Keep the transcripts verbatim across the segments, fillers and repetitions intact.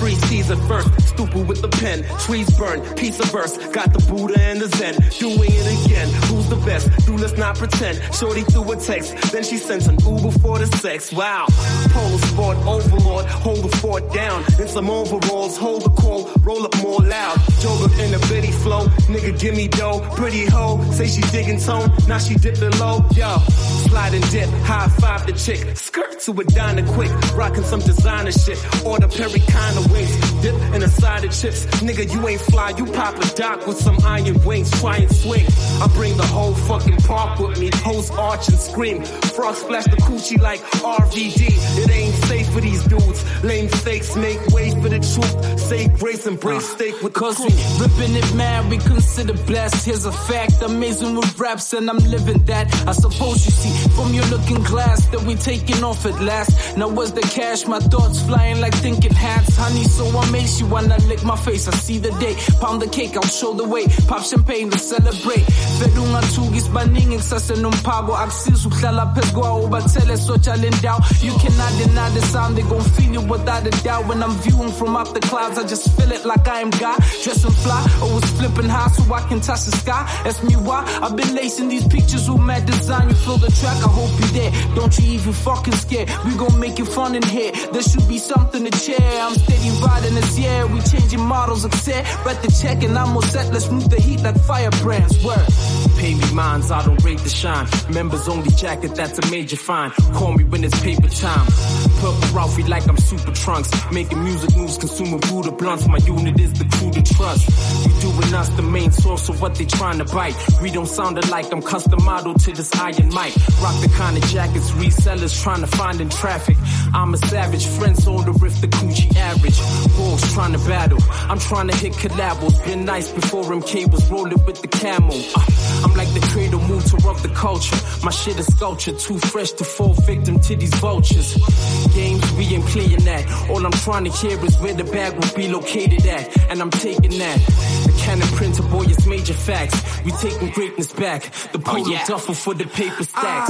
Three C's at first, stupid with the pen. Trees burn, piece of verse. Got the Buddha and the Zen. Doing it again. Who's the best? Do let's not pretend. Shorty threw a text, then she sends an Uber for the sex. Wow. Polo sport overlord, hold the fort down. In some overalls, hold the call, roll up more loud. Joga in a bitty flow, nigga give me dough. Pretty hoe, say she digging tone, now she dipping low. Yo, slide and dip, high five the chick. Skirt to a diner quick, rocking some designer shit. Order Perry kind of wings, dip in a side of chips. Nigga, you ain't fly, you pop a dock with some iron wings. Try and swing, I bring the whole fucking park with me. Hoes arch and scream, frogs splash the coochie like R V D. It ain't safe for these dudes, lame fakes make way for the truth. Say grace and brace steak with the Cause we ripping it mad, we consider blessed. Here's a fact, amazing with raps and I'm living that. I suppose you see from your looking glass that we taking off at last. Now where's the cash? My thoughts flying like thinking hats. Honey, so I makes you wanna lick my face. I see the day, pound the cake, I'll show the way. Pop champagne to celebrate. Vedo ngathukis baningi kusase nompago. Akusiza ukuhlala phezu kwawo bathele social endow. You cannot deny the sound, they gon' feel it without a doubt. When I'm viewing from up the clouds, I just feel it like I am God. Dressing fly, always flipping high so I can touch the sky. Ask me why, I've been lacing these pictures with mad design. You feel the track, I hope you there. Don't you even fucking scared, we gon' make it fun in here. There should be something to share. I'm steady riding this year, we changing models, accept. Read the check and I'm all set, let's move the heat like firebrands. Word. Pay me mines, I don't rate the shine. Members only jacket, that's a major fine. Call me when it's paper time. Purple Ralphie like I'm super trunks. Making music moves, consuming Buddha blunts. My unit is the crew to trust. You doing us the main source of what they trying to bite. We don't sound alike, I'm custom model to this iron mic. Rock the kind of jackets resellers trying to find in traffic. I'm a savage, friends on the riff, the coochie average. Bulls trying to battle, I'm trying to hit collabos. Been nice before M K was rolling with the camel. uh, I'm like the cradle motor of the culture. My shit is sculpture, too fresh to fall victim to these vultures. Games, we ain't playing that. All I'm trying to hear is where the bag will be located at. And I'm taking that. The cannon printer, boy, it's major facts. We taking greatness back. The polo oh, yeah. duffel for the paper stacks.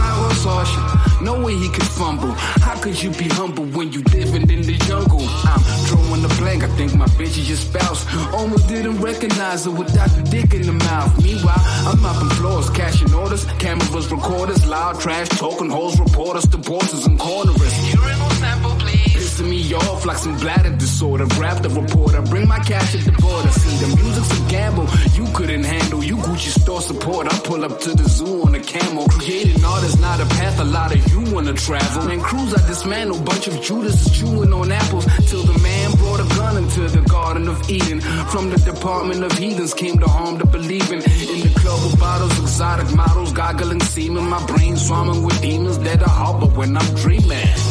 Ah, no way he could fumble. How could you be humble when you living in the jungle? I'm drawing the blank, I think my bitch is your spouse. Almost didn't recognize her without the dick in the mouth. Meanwhile, I'm mopping floors, cashing orders, cameras, recorders, loud trash, talking hoes, reporters, divorces, and cornerists. Urinal sample, please. Pissing me off like some bladder disorder. Grab the reporter, bring my cash at the border. See, the music's a gamble you couldn't handle. You Gucci store support, I pull up to the zoo on a camel. Creating art is not a path a lot of you wanna travel. And crews I dismantle, bunch of Judas is chewing on apples. Till the man brought a gun into the Garden of Eden. From the Department of Heathens came to harm to believing. In the club with bottles, exotic models, goggling semen. My brain swarming with demons that are harbor when I'm dreaming.